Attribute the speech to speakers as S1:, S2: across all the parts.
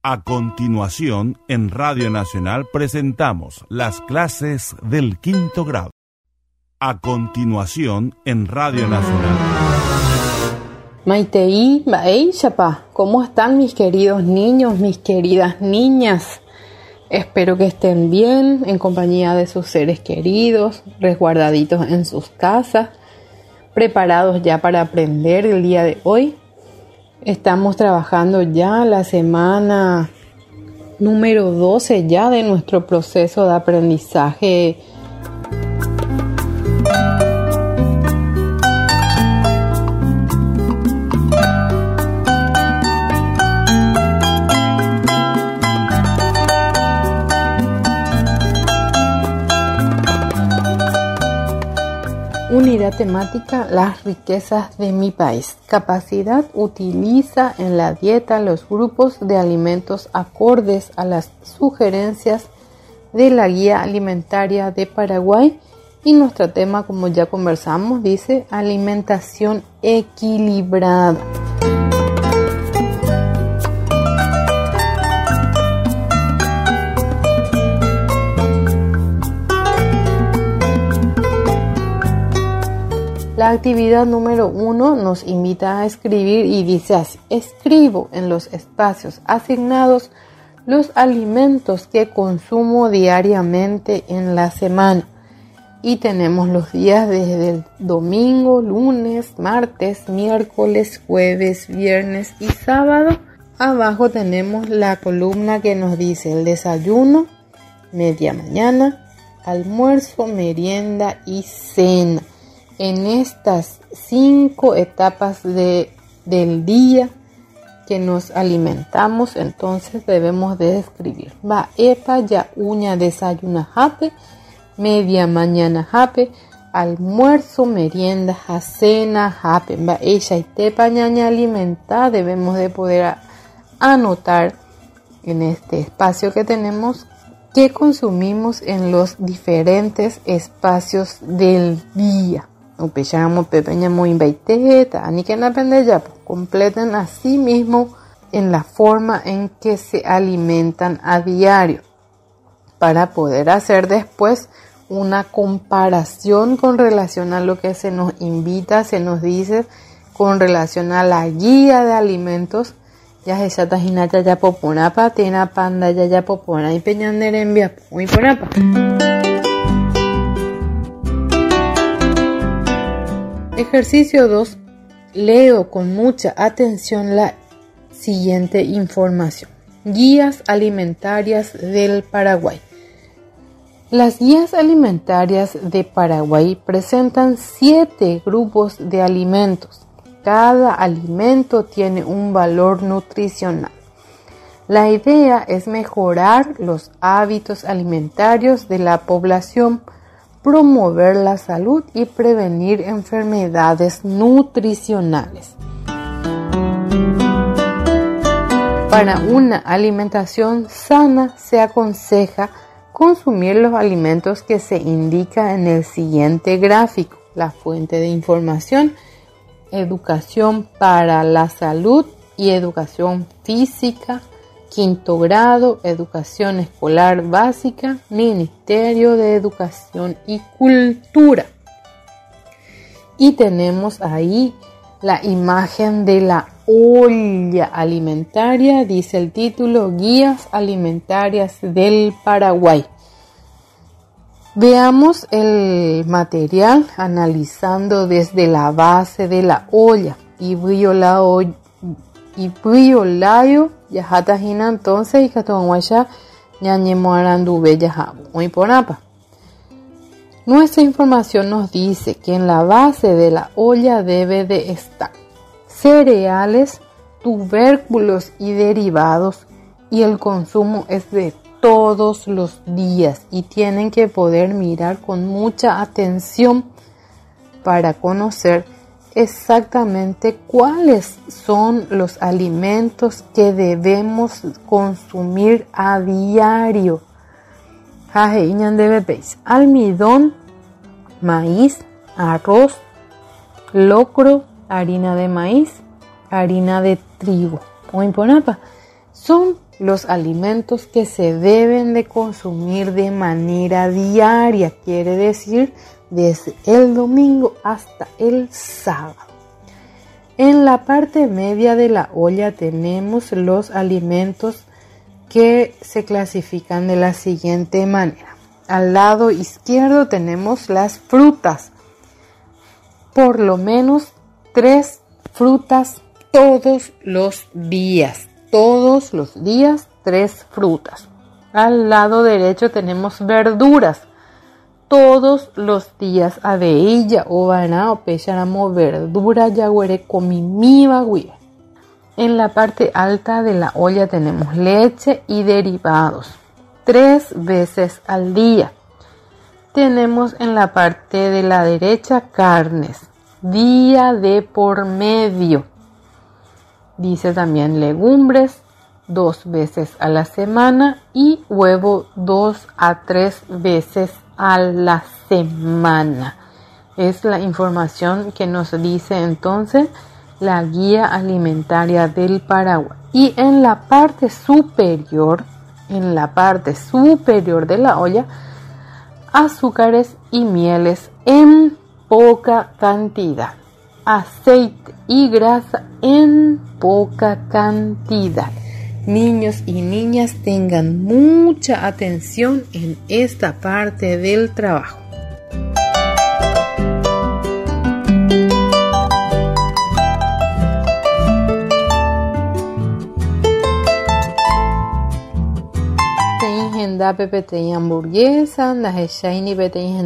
S1: A continuación, en Radio Nacional presentamos las clases del quinto grado. A continuación, en Radio Nacional.
S2: Maitei, Baei, Chapa, ¿cómo están mis queridos niños, mis queridas niñas? Espero que estén bien, en compañía de sus seres queridos, resguardaditos en sus casas, preparados ya para aprender el día de hoy. Estamos trabajando ya la semana número 12 ya de nuestro proceso de aprendizaje. Unidad temática, las riquezas de mi país. Capacidad, utiliza en la dieta los grupos de alimentos acordes a las sugerencias de la Guía Alimentaria de Paraguay. Y nuestro tema, como ya conversamos, dice alimentación equilibrada. La actividad número 1 nos invita a escribir y dice así: escribo en los espacios asignados los alimentos que consumo diariamente en la semana. Y tenemos los días desde el domingo, lunes, martes, miércoles, jueves, viernes y sábado. Abajo tenemos la columna que nos dice el desayuno, media mañana, almuerzo, merienda y cena. En estas 5 etapas del día que nos alimentamos, entonces debemos de escribir. Va epa ya uña desayuna jape, media mañana jape, almuerzo, merienda, cena jape. Va ella y tepa ñaña alimenta, debemos de poder anotar en este espacio que tenemos qué consumimos en los diferentes espacios del día. Completen así mismo en la forma en que se alimentan a diario para poder hacer después una comparación con relación a lo que se nos invita, se nos dice con relación a la guía de alimentos. Ya se tajina ya popona patena panda ya popona y peñanderembia muy ponapa. Ejercicio 2. Leo con mucha atención la siguiente información. Guías alimentarias del Paraguay. Las guías alimentarias de Paraguay presentan 7 grupos de alimentos. Cada alimento tiene un valor nutricional. La idea es mejorar los hábitos alimentarios de la población, promover la salud y prevenir enfermedades nutricionales. Para una alimentación sana se aconseja consumir los alimentos que se indica en el siguiente gráfico. La fuente de información: Educación para la Salud y Educación Física, quinto grado, Educación Escolar Básica, Ministerio de Educación y Cultura. Y tenemos ahí la imagen de la olla alimentaria, dice el título, Guías Alimentarias del Paraguay. Veamos el material analizando desde la base de la olla. Y violayo yajata hina entonces y katonguaya ñañemo aranduve yajabu muy ponapa. Nuestra información nos dice que en la base de la olla debe de estar cereales, tubérculos y derivados, y el consumo es de todos los días y tienen que poder mirar con mucha atención para conocer exactamente cuáles son los alimentos que debemos consumir a diario. Almidón, maíz, arroz, locro, harina de maíz, harina de trigo. Son los alimentos que se deben de consumir de manera diaria, quiere decir desde el domingo hasta el sábado. En la parte media de la olla tenemos los alimentos que se clasifican de la siguiente manera. Al lado izquierdo tenemos las frutas, por lo menos 3 frutas todos los días 3 frutas. Al lado derecho tenemos verduras, todos los días aveilla o vana o pecharamo verdura yaguere comimiva guía. En la parte alta de la olla tenemos leche y derivados 3 veces al día. Tenemos en la parte de la derecha carnes, día de por medio. Dice también legumbres 2 veces a la semana y huevo 2 a 3 veces a la semana. Es la información que nos dice entonces la guía alimentaria del Paraguay. Y en la parte superior de la olla, azúcares y mieles en poca cantidad, aceite y grasa en poca cantidad. Niños y niñas, tengan mucha atención en esta parte del trabajo. Pepete hamburguesa, ndahechaini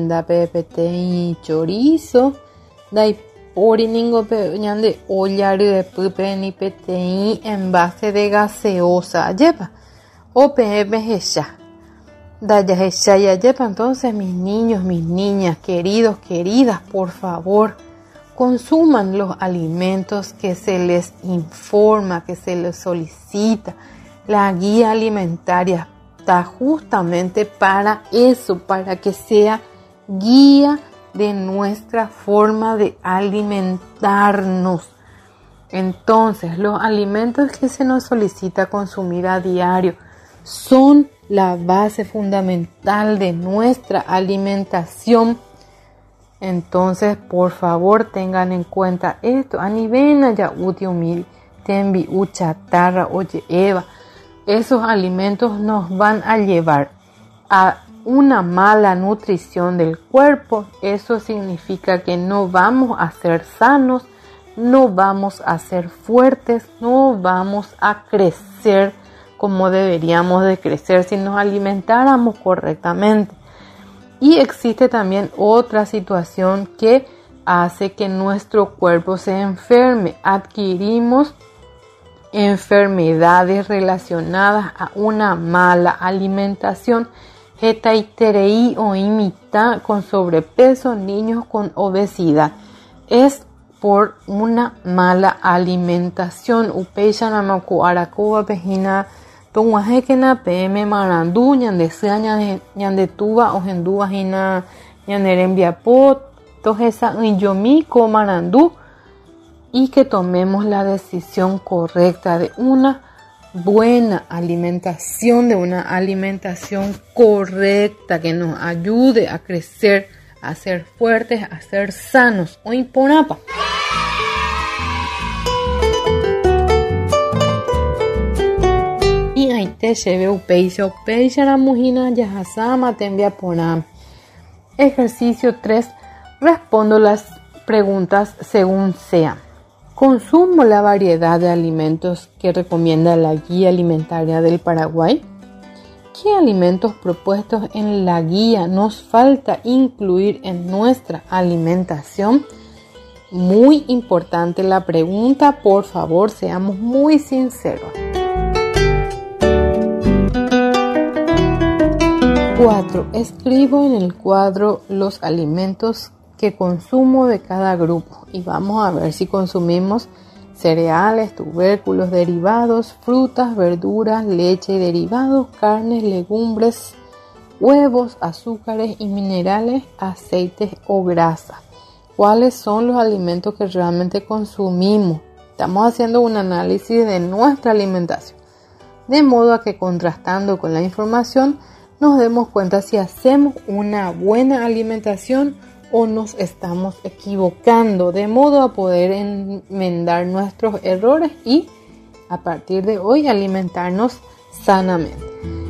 S2: pepete chorizo, dai poriningo ñande ollary pepeni pete envase de gaseosa lleva o pepe hecha dayahecha ya lleva. Entonces, mis niños, mis niñas, queridos, queridas, por favor, consuman los alimentos que se les informa, que se les solicita. La guía alimentaria está justamente para eso, para que sea guía de nuestra forma de alimentarnos. Entonces, los alimentos que se nos solicita consumir a diario son la base fundamental de nuestra alimentación. Entonces, por favor, tengan en cuenta esto. Anivena ya utiumil, tembi uchatarra, oye Eva. Esos alimentos nos van a llevar a una mala nutrición del cuerpo. Eso significa que no vamos a ser sanos, no vamos a ser fuertes, no vamos a crecer como deberíamos de crecer si nos alimentáramos correctamente. Y existe también otra situación que hace que nuestro cuerpo se enferme. Adquirimos enfermedades relacionadas a una mala alimentación. Hetaiterei o imita con sobrepeso, niños con obesidad. Es por una mala alimentación. Upeisha namaku arakoba pejina tonguajekena pm marandu ñandesea ñandetuba o hendúa hina ñanerembiapot tojesa inyomi ko marandu. Y que tomemos la decisión correcta de una buena alimentación, de una alimentación correcta que nos ayude a crecer, a ser fuertes, a ser sanos. Hoy ponapa. Y ahí te lleve upeixa la mujina yahasama te envía ponam. Ejercicio 3. Respondo las preguntas según sean. ¿Consumo la variedad de alimentos que recomienda la guía alimentaria del Paraguay? ¿Qué alimentos propuestos en la guía nos falta incluir en nuestra alimentación? Muy importante la pregunta, por favor, seamos muy sinceros. 4. Escribo en el cuadro los alimentos que consumo de cada grupo y vamos a ver si consumimos cereales, tubérculos, derivados, frutas, verduras, leche y derivados, carnes, legumbres, huevos, azúcares y minerales, aceites o grasas. ¿Cuáles son los alimentos que realmente consumimos? Estamos haciendo un análisis de nuestra alimentación. de modo a que contrastando con la información nos demos cuenta si hacemos una buena alimentación o nos estamos equivocando, de modo a poder enmendar nuestros errores y a partir de hoy alimentarnos sanamente.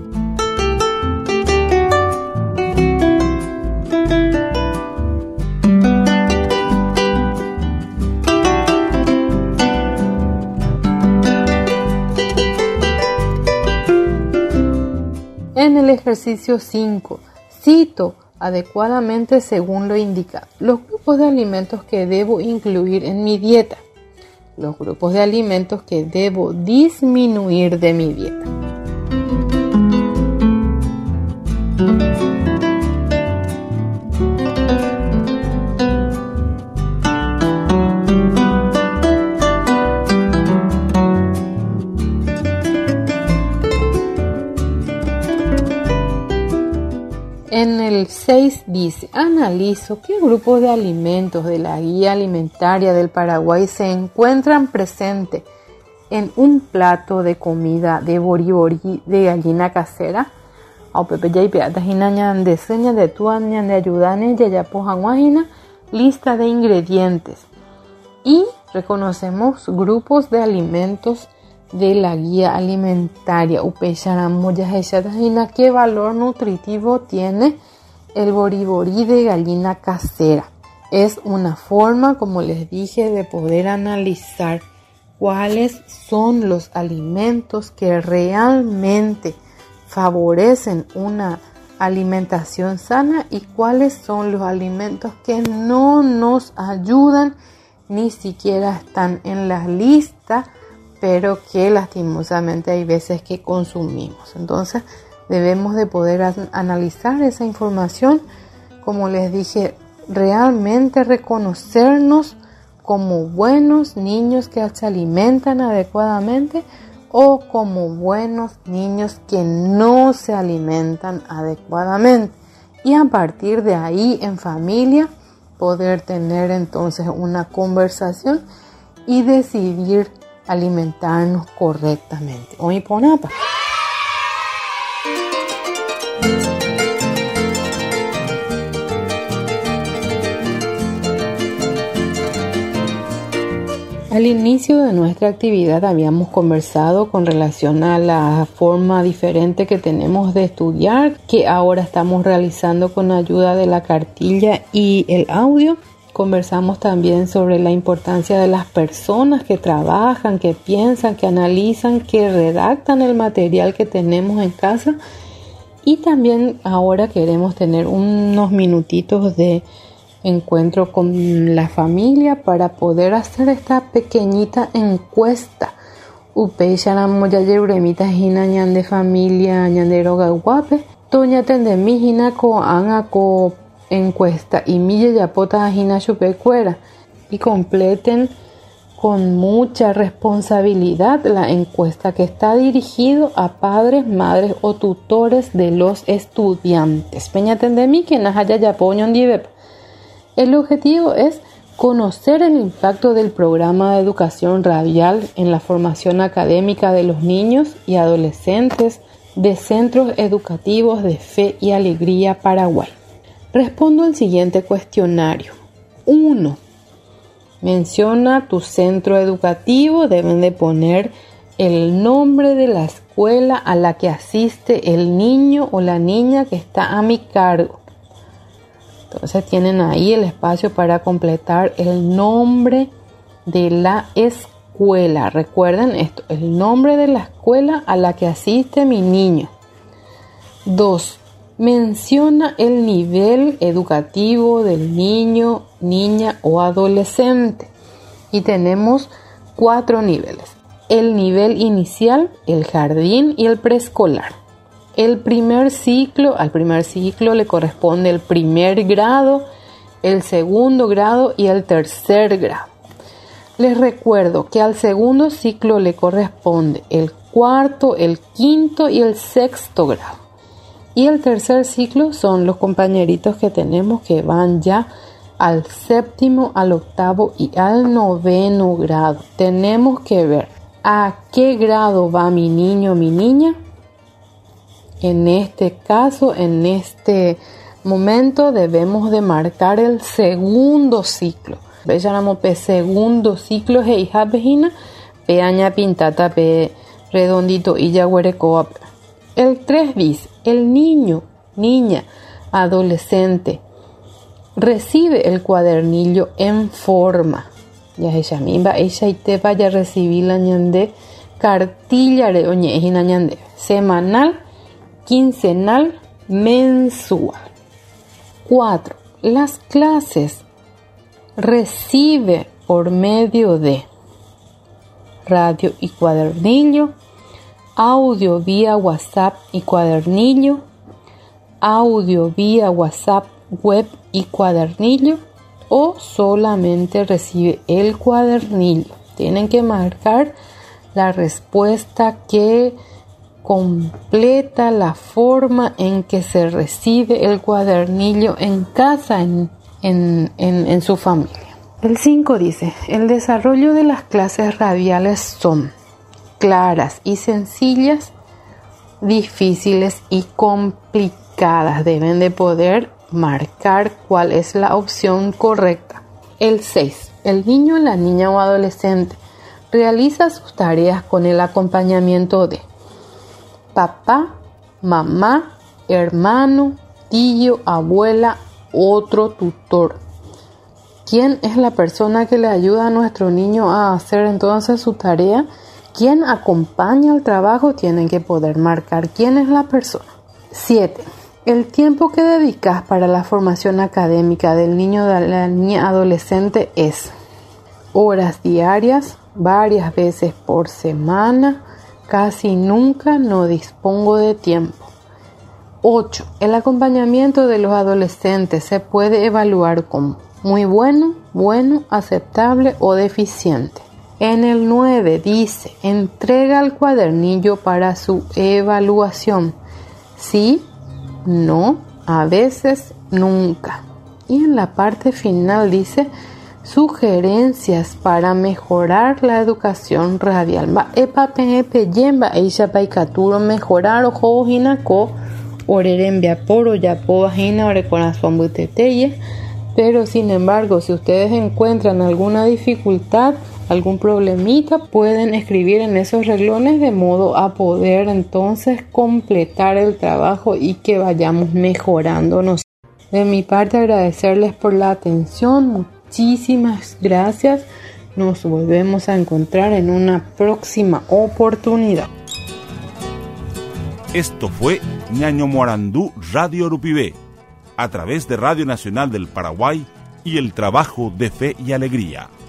S2: En el ejercicio 5, cito adecuadamente según lo indicado los grupos de alimentos que debo incluir en mi dieta, los grupos de alimentos que debo disminuir de mi dieta. En el 6 dice, analizo qué grupos de alimentos de la guía alimentaria del Paraguay se encuentran presentes en un plato de comida de boriborí de gallina casera. Lista de ingredientes. Y reconocemos grupos de alimentos de la guía alimentaria. ¿Qué valor nutritivo tiene el boriborí de gallina casera? Es una forma, como les dije, de poder analizar cuáles son los alimentos que realmente favorecen una alimentación sana y cuáles son los alimentos que no nos ayudan, ni siquiera están en la lista, pero que lastimosamente hay veces que consumimos. Entonces debemos de poder analizar esa información, como les dije, realmente reconocernos como buenos niños que se alimentan adecuadamente o como buenos niños que no se alimentan adecuadamente, y a partir de ahí en familia poder tener entonces una conversación y decidir alimentarnos correctamente. Hoy ponapa. Al inicio de nuestra actividad habíamos conversado con relación a la forma diferente que tenemos de estudiar, que ahora estamos realizando con ayuda de la cartilla y el audio. Conversamos también sobre la importancia de las personas que trabajan, que piensan, que analizan, que redactan el material que tenemos en casa. Y también ahora queremos tener unos minutitos de encuentro con la familia para poder hacer esta pequeñita encuesta. De familia guape toña tendemi hina ko anga ko encuesta y mille yapota hina chupecuera, y completen con mucha responsabilidad la encuesta, que está dirigido a padres, madres o tutores de los estudiantes. Peña tendemi que najaya yapoñon dive. El objetivo es conocer el impacto del programa de educación radial en la formación académica de los niños y adolescentes de centros educativos de Fe y Alegría Paraguay. Respondo al siguiente cuestionario. 1. Menciona tu centro educativo. Deben de poner el nombre de la escuela a la que asiste el niño o la niña que está a mi cargo. Entonces tienen ahí el espacio para completar el nombre de la escuela. Recuerden esto, el nombre de la escuela a la que asiste mi niño. 2. Menciona el nivel educativo del niño, niña o adolescente. Y tenemos 4 niveles. El nivel inicial, el jardín y el preescolar. Al primer ciclo le corresponde el primer grado, el segundo grado y el tercer grado. Les recuerdo que al segundo ciclo le corresponde el cuarto, el quinto y el sexto grado. Y el tercer ciclo son los compañeritos que tenemos que van ya al séptimo, al octavo y al noveno grado. Tenemos que ver ¿A qué grado va mi niño o mi niña? En este caso, en este momento, debemos de marcar el segundo ciclo. Veamos pe segundo ciclo he hija vejina, pe aña pintata pe redondito y ya huerecoa. El 3 dice, el niño, niña, adolescente, recibe el cuadernillo en forma. Ya ella misma, ella y te vaya a recibir la ñande cartilla de oñejina ñande, semanal, quincenal, mensual. 4. Las clases recibe por medio de radio y cuadernillo, audio vía WhatsApp y cuadernillo, audio vía WhatsApp, web y cuadernillo, o solamente recibe el cuadernillo. Tienen que marcar la respuesta que completa la forma en que se recibe el cuadernillo en casa, en su familia. El 5 dice, el desarrollo de las clases radiales son claras y sencillas, difíciles y complicadas. Deben de poder marcar cuál es la opción correcta. El 6. El niño, la niña o adolescente realiza sus tareas con el acompañamiento de papá, mamá, hermano, tío, abuela, otro tutor. ¿Quién es la persona que le ayuda a nuestro niño a hacer entonces su tarea? ¿Quién acompaña el trabajo? Tienen que poder marcar quién es la persona. 7. El tiempo que dedicas para la formación académica del niño o de la niña adolescente es horas diarias, varias veces por semana, casi nunca no dispongo de tiempo. 8. El acompañamiento de los adolescentes se puede evaluar como muy bueno, bueno, aceptable o deficiente. En el 9 dice, entrega el cuadernillo para su evaluación. Sí, no, a veces, nunca. Y en la parte final dice, sugerencias para mejorar la educación radial. Va epa pepe yemba eisha paikaturo mejorar ojo jinako orerembia poro ya po vagina ore corazón buteteye. Pero sin embargo, si ustedes encuentran alguna dificultad, algún problemita, pueden escribir en esos reglones de modo a poder entonces completar el trabajo y que vayamos mejorándonos. De mi parte, agradecerles por la atención. Muchísimas gracias. Nos volvemos a encontrar en una próxima oportunidad.
S1: Esto fue Ñaño Morandú Radio Rupibé, a través de Radio Nacional del Paraguay y el trabajo de Fe y Alegría.